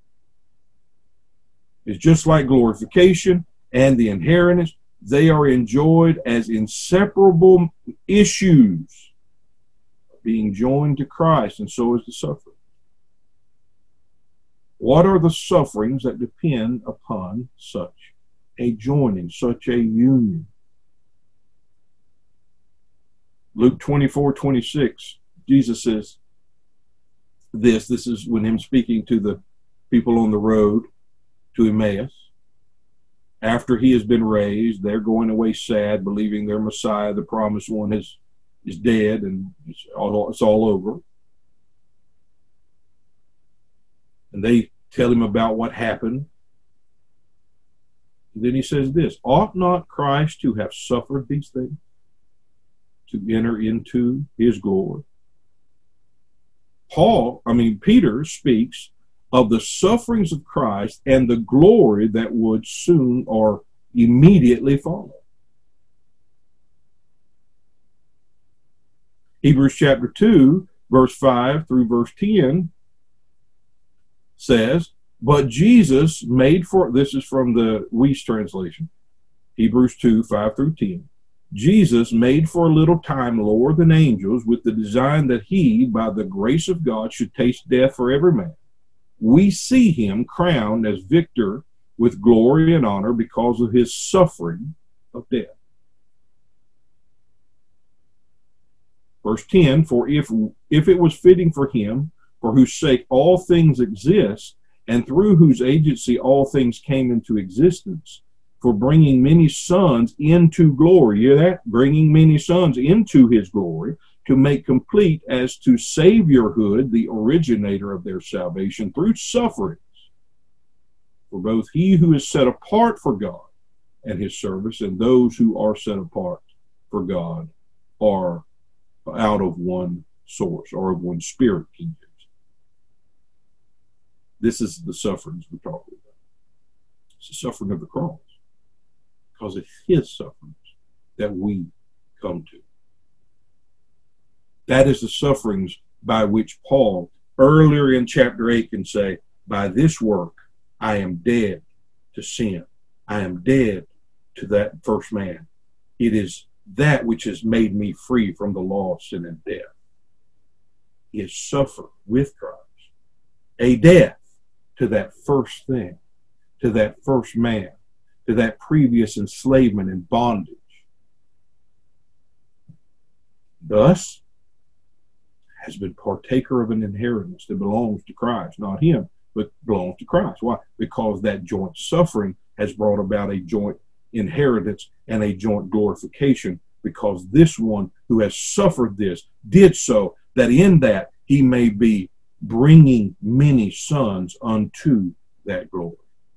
It's just like glorification and the inheritance. They are enjoyed as inseparable issues, being joined to Christ, and so is the suffering. What are the sufferings that depend upon such a joining, such a union? Luke 24:26, Jesus says this is when him speaking to the people on the road to Emmaus. After he has been raised, they're going away sad, believing their Messiah, the promised one, is dead and it's all over. And they tell him about what happened. And then he says this, ought not Christ to have suffered these things to enter into his glory? Peter speaks of the sufferings of Christ and the glory that would soon or immediately follow. Hebrews chapter 2, verse 5 through verse 10 says, but Jesus made for, this is from the Weiss translation, Hebrews 2, 5 through 10. Jesus made for a little time lower than angels with the design that he, by the grace of God, should taste death for every man. We see him crowned as victor with glory and honor because of his suffering of death. Verse 10, for if it was fitting for him, for whose sake all things exist, and through whose agency all things came into existence, for bringing many sons into glory. You hear that? Bringing many sons into his glory, to make complete as to Saviorhood, the originator of their salvation, through sufferings. For both he who is set apart for God and his service, and those who are set apart for God are out of one source, or of one spirit. This is the sufferings we're talking about. It's the suffering of the cross, because it's his sufferings that we come to. That is the sufferings by which Paul, earlier in chapter 8, can say, by this work I am dead to sin. I am dead to that first man. It is that which has made me free from the law of sin and death. He has suffered with Christ a death to that first thing, to that first man, to that previous enslavement and bondage. Thus, has been partaker of an inheritance that belongs to Christ, not him, but belongs to Christ. Why? Because that joint suffering has brought about a joint inheritance and a joint glorification, because this one who has suffered this did so that in that he he may be bringing many sons unto that glory.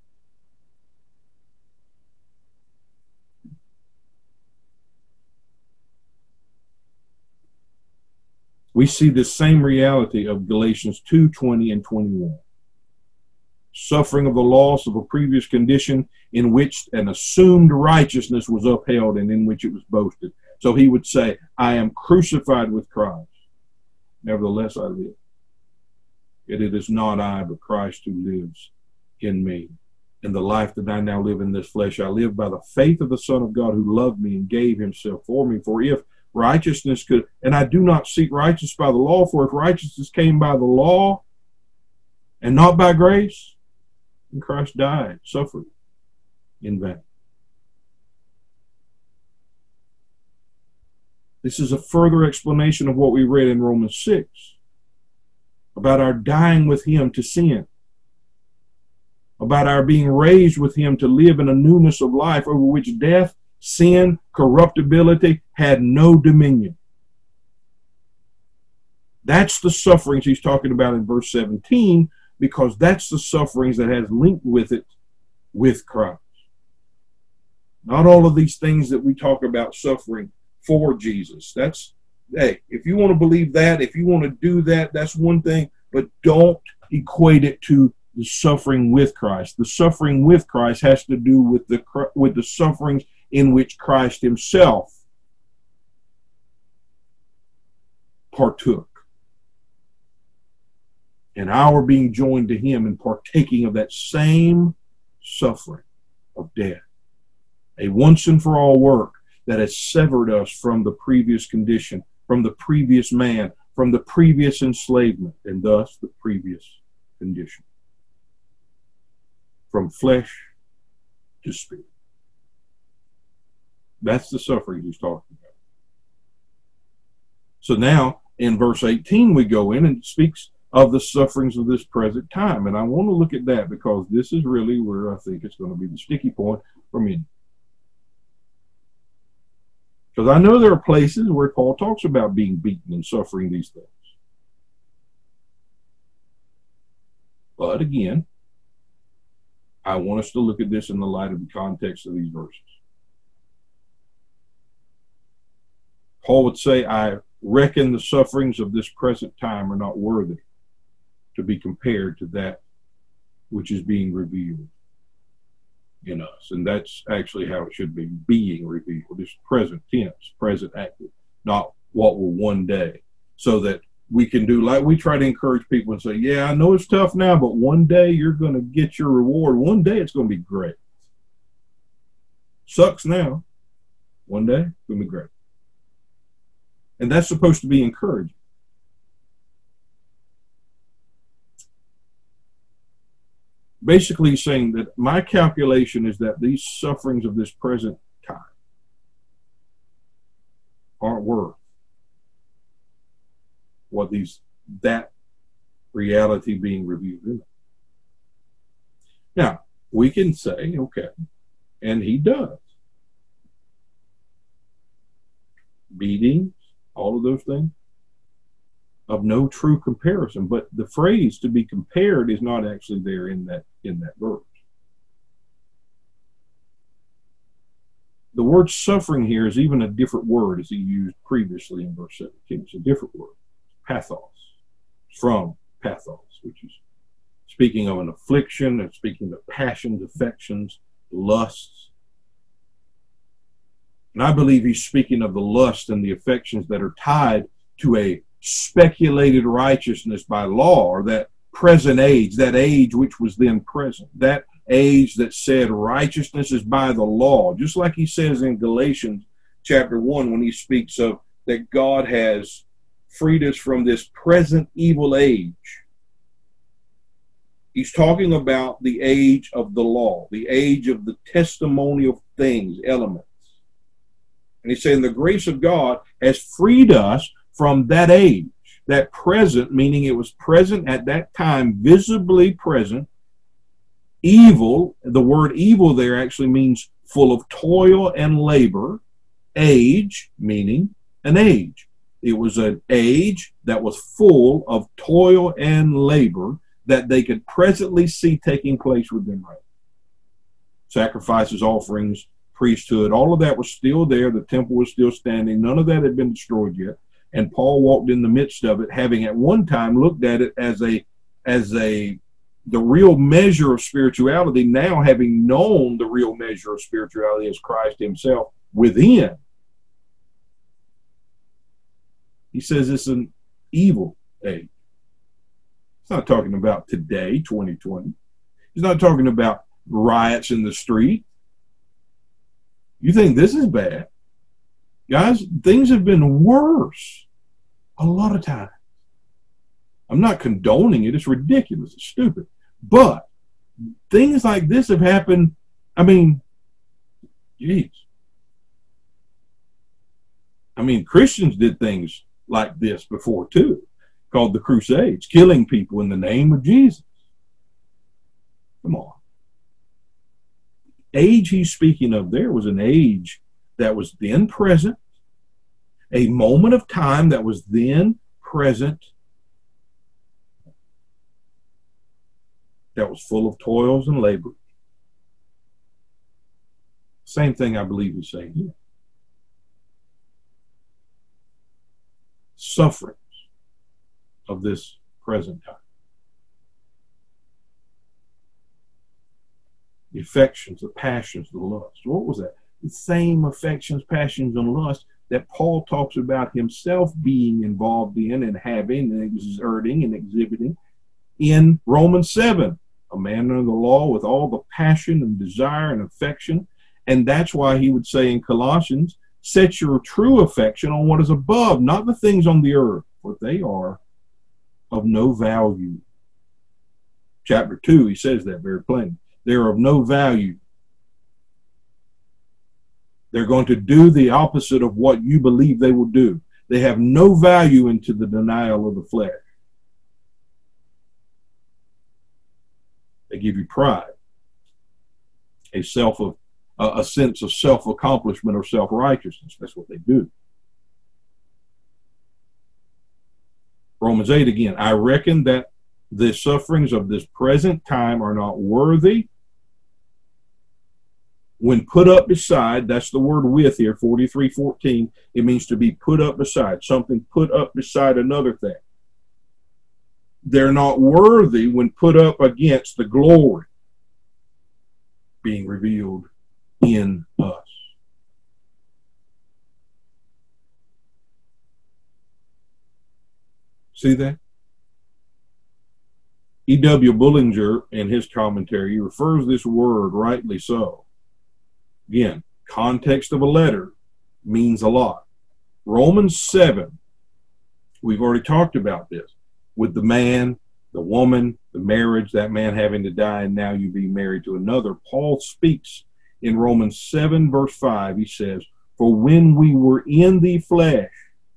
We see the same reality of Galatians 2:20 and 21. Suffering of the loss of a previous condition in which an assumed righteousness was upheld and in which it was boasted. So he would say, I am crucified with Christ. Nevertheless, I live. Yet it is not I, but Christ who lives in me. In the life that I now live in this flesh, I live by the faith of the Son of God who loved me and gave himself for me. For if righteousness could, and I do not seek righteousness by the law, for if righteousness came by the law and not by grace, then Christ died, suffered in vain. This is a further explanation of what we read in Romans 6 about our dying with him to sin, about our being raised with him to live in a newness of life over which death, sin, corruptibility had no dominion. That's the sufferings he's talking about in verse 17, because that's the sufferings that has linked with it with Christ. Not all of these things that we talk about suffering for Jesus. That's, hey, if you want to believe that, if you want to do that, that's one thing, but don't equate it to the suffering with Christ. The suffering with Christ has to do with the sufferings in which Christ himself partook. And our being joined to him and partaking of that same suffering of death. A once and for all work that has severed us from the previous condition, from the previous man, from the previous enslavement, and thus the previous condition. From flesh to spirit. That's the suffering he's talking about. So now, in verse 18, we go in and it speaks of the sufferings of this present time. And I want to look at that because this is really where I think it's going to be the sticky point for me. Because I know there are places where Paul talks about being beaten and suffering these things. But again, I want us to look at this in the light of the context of these verses. Paul would say, I reckon the sufferings of this present time are not worthy to be compared to that which is being revealed in us. And that's actually how it should be, being revealed. It's present tense, present active, not what will one day. So that we can do, like we try to encourage people and say, yeah, I know it's tough now, but one day you're going to get your reward. One day it's going to be great. Sucks now. One day it's going to be great. And that's supposed to be encouraging. Basically saying that my calculation is that these sufferings of this present time aren't worth what that reality being revealed in it. Now, we can say, okay, and he does. Beatings, all of those things, of no true comparison. But the phrase to be compared is not actually there in that verse. The word suffering here is even a different word as he used previously in verse 17. It's a different word. Pathos. From pathos, which is speaking of an affliction and speaking of passions, affections, lusts. And I believe he's speaking of the lust and the affections that are tied to a speculated righteousness by law, or that present age, that age which was then present, that age that said righteousness is by the law, just like he says in Galatians chapter 1 when he speaks of that God has freed us from this present evil age. He's talking about the age of the law, the age of the testimonial things, elements. And he's saying the grace of God has freed us from that age, that present, meaning it was present at that time, visibly present, evil. The word evil there actually means full of toil and labor. Age, meaning an age. It was an age that was full of toil and labor that they could presently see taking place within Rome. Sacrifices, offerings, priesthood, all of that was still there. The temple was still standing. None of that had been destroyed yet. And Paul walked in the midst of it, having at one time looked at it as the real measure of spirituality, now having known the real measure of spirituality as Christ himself within. He says it's an evil age. He's not talking about today, 2020. He's not talking about riots in the street. You think this is bad? Guys, things have been worse a lot of times. I'm not condoning it. It's ridiculous. It's stupid. But things like this have happened. I mean, geez. I mean, Christians did things like this before too, called the Crusades, killing people in the name of Jesus. Come on. Age he's speaking of there was an age that was then present, a moment of time that was then present, that was full of toils and labor. Same thing I believe he's saying here. Sufferings of this present time. The affections, the passions, the lust. What was that? The same affections, passions, and lust that Paul talks about himself being involved in and having and exerting and exhibiting in Romans 7. A man under the law with all the passion and desire and affection. And that's why he would say in Colossians, set your true affection on what is above, not the things on the earth, for they are of no value. Chapter 2, he says that very plainly. They're of no value. They're going to do the opposite of what you believe they will do. They have no value into the denial of the flesh. They give you pride, a sense of self-accomplishment or self-righteousness. That's what they do. Romans 8 again. I reckon that the sufferings of this present time are not worthy when put up beside, that's the word with here, 43:14. It means to be put up beside, something put up beside another thing. They're not worthy when put up against the glory being revealed in us. See that? E.W. Bullinger, in his commentary, refers this word, rightly so. Again, context of a letter means a lot. Romans 7, we've already talked about this, with the man, the woman, the marriage, that man having to die, and now you be married to another. Paul speaks in Romans 7, verse 5, he says, for when we were in the flesh,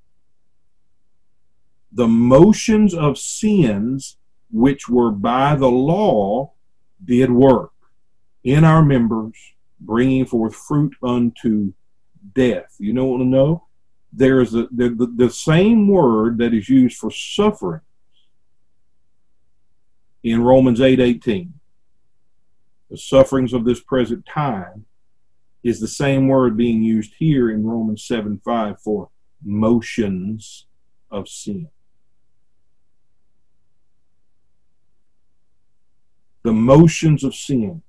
the motions of sins which were by the law did work in our members, bringing forth fruit unto death. You know what to know? There's the same word that is used for suffering in Romans 8:18. The sufferings of this present time is the same word being used here in Romans 7:5 for motions of sin. The motions of sin.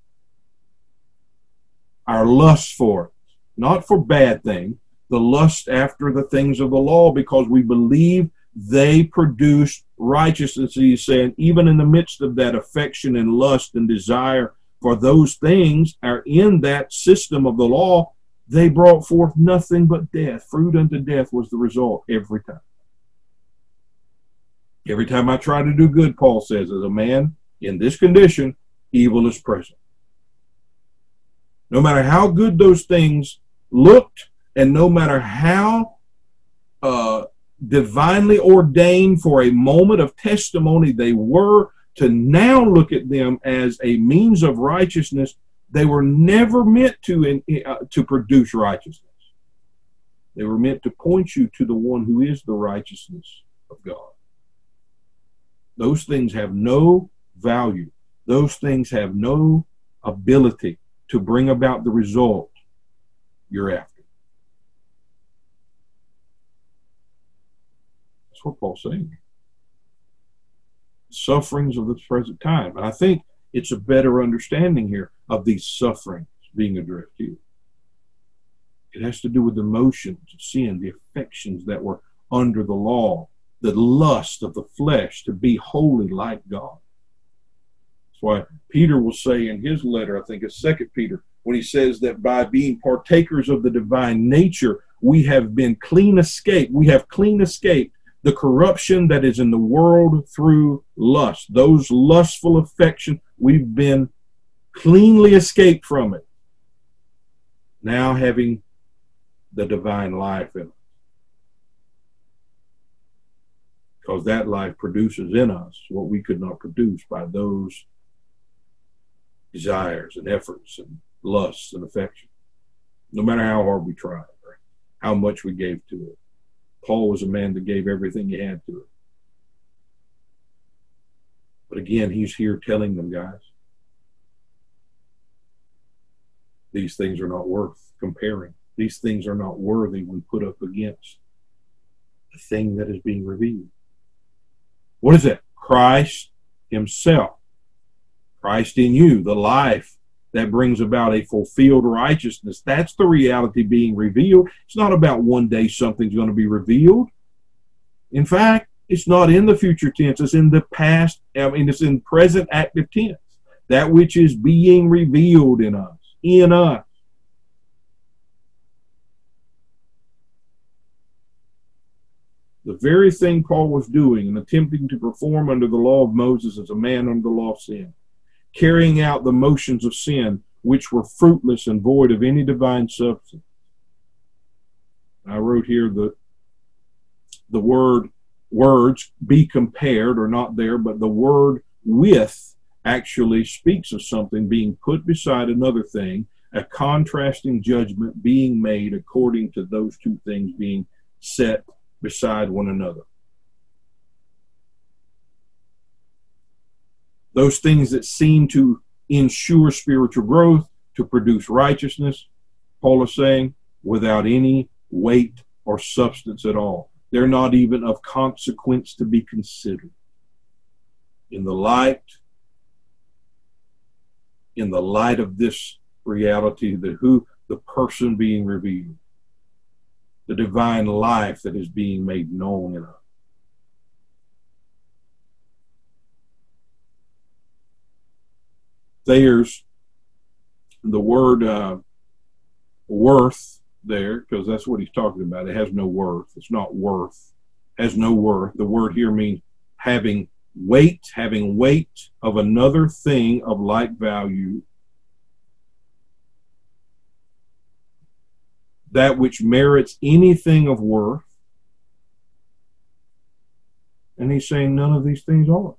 Our lust for it, not for bad things, the lust after the things of the law, because we believe they produce righteousness. He's saying, even in the midst of that affection and lust and desire for those things are in that system of the law, they brought forth nothing but death. Fruit unto death was the result every time. Every time I try to do good, Paul says, as a man in this condition, evil is present. No matter how good those things looked, and no matter how divinely ordained for a moment of testimony they were, to now look at them as a means of righteousness, they were never meant to produce righteousness. They were meant to point you to the one who is the righteousness of God. Those things have no value. Those things have no ability to bring about the result you're after. That's what Paul's saying. Sufferings of this present time. And I think it's a better understanding here of these sufferings being addressed here. It has to do with the emotions of sin, the affections that were under the law, the lust of the flesh to be holy like God. That's why Peter will say in his letter, I think it's 2 Peter, when he says that by being partakers of the divine nature, we have been clean escaped. We have clean escaped the corruption that is in the world through lust. Those lustful affections, we've been cleanly escaped from it. Now having the divine life in us. Because that life produces in us what we could not produce by those desires and efforts and lusts and affections. No matter how hard we tried or how much we gave to it. Paul was a man that gave everything he had to it. But again, he's here telling them, guys, these things are not worth comparing. These things are not worthy when put up against the thing that is being revealed. What is it? Christ himself. Christ in you, the life that brings about a fulfilled righteousness. That's the reality being revealed. It's not about one day something's going to be revealed. In fact, it's not in the future tense. It's in the past. It's in present active tense. That which is being revealed in us. In us. The very thing Paul was doing and attempting to perform under the law of Moses as a man under the law of sin, carrying out the motions of sin which were fruitless and void of any divine substance. I wrote here the words be compared are not there, but the word with actually speaks of something being put beside another thing, a contrasting judgment being made according to those two things being set beside one another. Those things that seem to ensure spiritual growth, to produce righteousness, Paul is saying, without any weight or substance at all. They're not even of consequence to be considered. In the light of this reality, the person being revealed, the divine life that is being made known in us. There's the word worth there, because that's what he's talking about. It has no worth. It's not worth. Has no worth. The word here means having weight of another thing of like value. That which merits anything of worth. And he's saying none of these things are.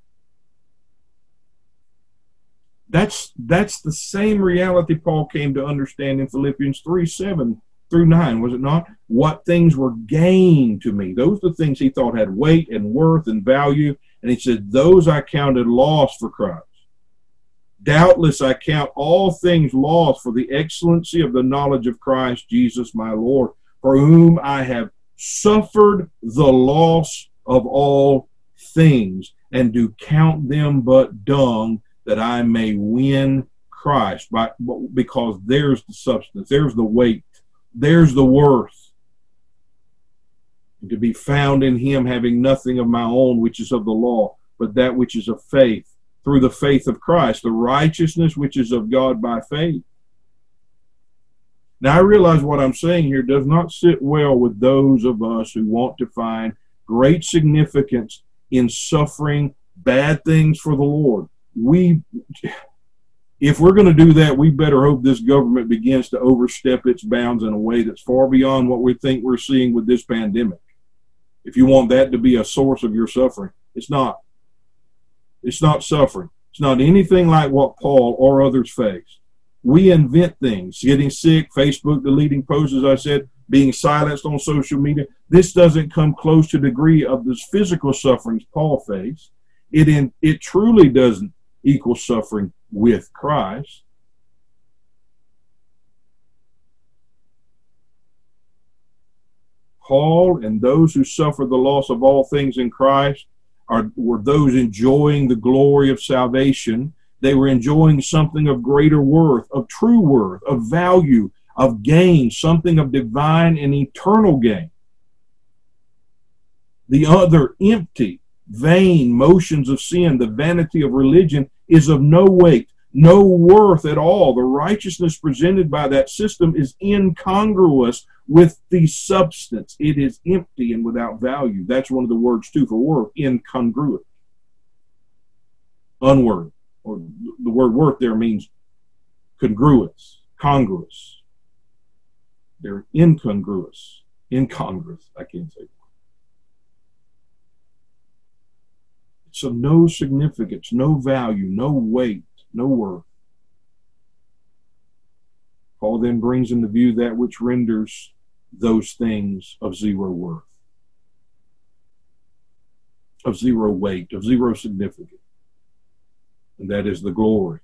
That's the same reality Paul came to understand in Philippians 3:7 through 9, was it not? What things were gain to me. Those are the things he thought had weight and worth and value. And he said, those I counted loss for Christ. Doubtless I count all things lost for the excellency of the knowledge of Christ Jesus my Lord, for whom I have suffered the loss of all things, and do count them but dung, that I may win Christ. Because there's the substance, there's the weight, there's the worth. And to be found in him, having nothing of my own which is of the law, but that which is of faith, through the faith of Christ, the righteousness which is of God by faith. Now I realize what I'm saying here does not sit well with those of us who want to find great significance in suffering bad things for the Lord. If we're going to do that, we better hope this government begins to overstep its bounds in a way that's far beyond what we think we're seeing with this pandemic. If you want that to be a source of your suffering, it's not. It's not suffering. It's not anything like what Paul or others face. We invent things, getting sick, Facebook deleting posts, as I said. being silenced on social media. This doesn't come close to the degree of the physical sufferings Paul faced. It truly doesn't equal suffering with Christ. Paul and those who suffer the loss of all things in Christ were those enjoying the glory of salvation. They were enjoying something of greater worth, of true worth, of value, of gain, something of divine and eternal gain. The other empty, vain motions of sin, the vanity of religion, is of no weight, no worth at all. The righteousness presented by that system is incongruous with the substance. It is empty and without value. That's one of the words too for worth, incongruous. Unworthy, or the word worth there means congruous, congruous. They're incongruous, I can't say. So no significance, no value, no weight, no worth. Paul then brings into view that which renders those things of zero worth, of zero weight, of zero significance. And that is the glory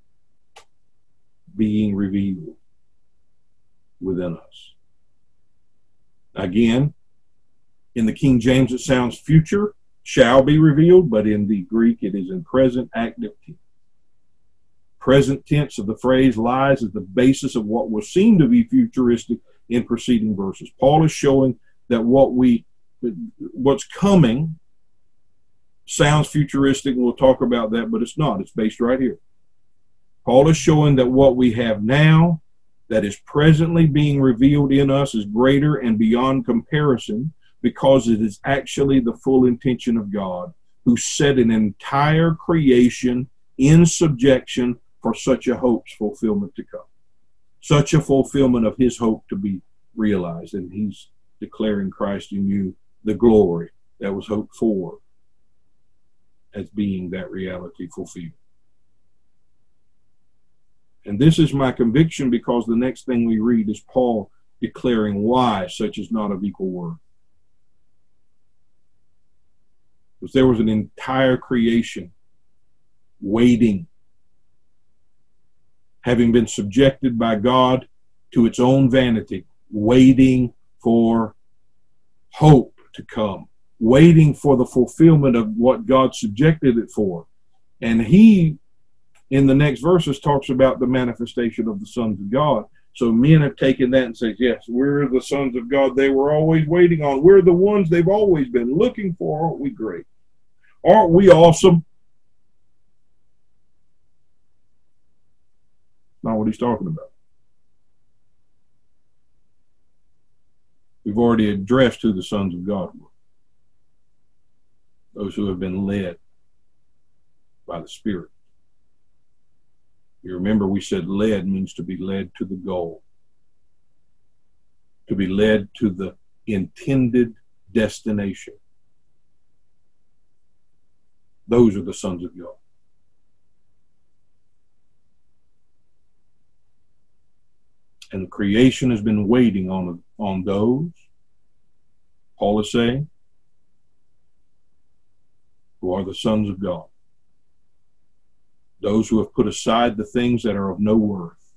being revealed within us. Again, in the King James it sounds future, shall be revealed, but in the Greek it is in present active tense. Present tense of the phrase lies at the basis of what will seem to be futuristic in preceding verses. Paul is showing that what's coming sounds futuristic, and we'll talk about that, but it's not. It's based right here. Paul is showing that what we have now that is presently being revealed in us is greater and beyond comparison, because it is actually the full intention of God, who set an entire creation in subjection for such a hope's fulfillment to come. Such a fulfillment of his hope to be realized. And he's declaring Christ in you the glory that was hoped for as being that reality fulfilled. And this is my conviction, because the next thing we read is Paul declaring why such is not of equal worth. Because there was an entire creation waiting, having been subjected by God to its own vanity, waiting for hope to come, waiting for the fulfillment of what God subjected it for. And he, in the next verses, talks about the manifestation of the sons of God. So men have taken that and said, yes, we're the sons of God they were always waiting on. We're the ones they've always been looking for. Aren't we great? Aren't we awesome? Not what he's talking about. We've already addressed who the sons of God were. Those who have been led by the Spirit. You remember we said led means to be led to the goal. To be led to the intended destination. Those are the sons of God. And creation has been waiting on those, Paul is saying, who are the sons of God. Those who have put aside the things that are of no worth.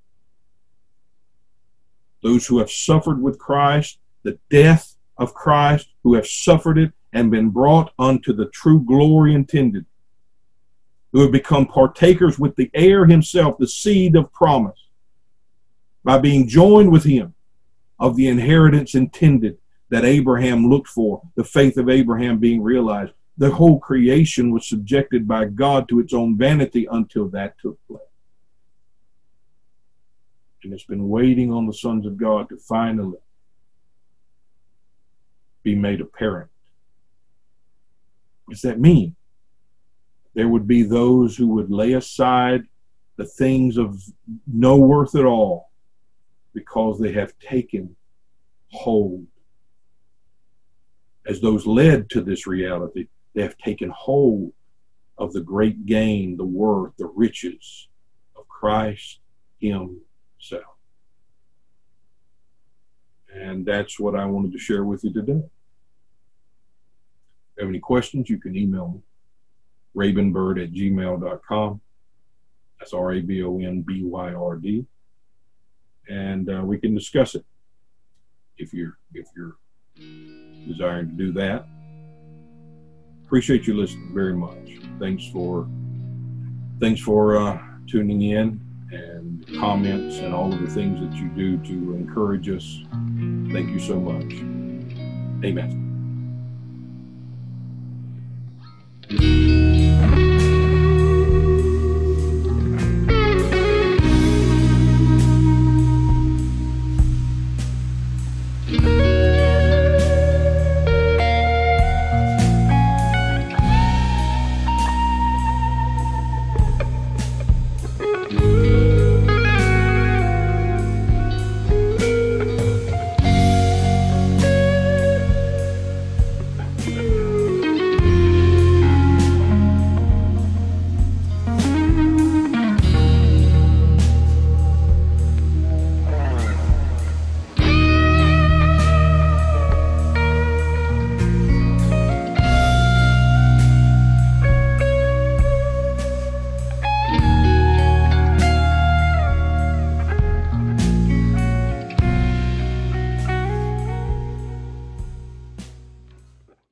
Those who have suffered with Christ, the death of Christ, who have suffered it and been brought unto the true glory intended. Who have become partakers with the heir himself, the seed of promise, by being joined with him of the inheritance intended that Abraham looked for, the faith of Abraham being realized. The whole creation was subjected by God to its own vanity until that took place. And it's been waiting on the sons of God to finally be made apparent. What does that mean? There would be those who would lay aside the things of no worth at all because they have taken hold. As those led to this reality, they have taken hold of the great gain, the worth, the riches of Christ himself. And that's what I wanted to share with you today. If you have any questions, you can email me, rabonbyrd@gmail.com. That's RABONBYRD. And we can discuss it if you're desiring to do that. Appreciate you listening very much. Thanks for tuning in, and comments and all of the things that you do to encourage us. Thank you so much. Amen.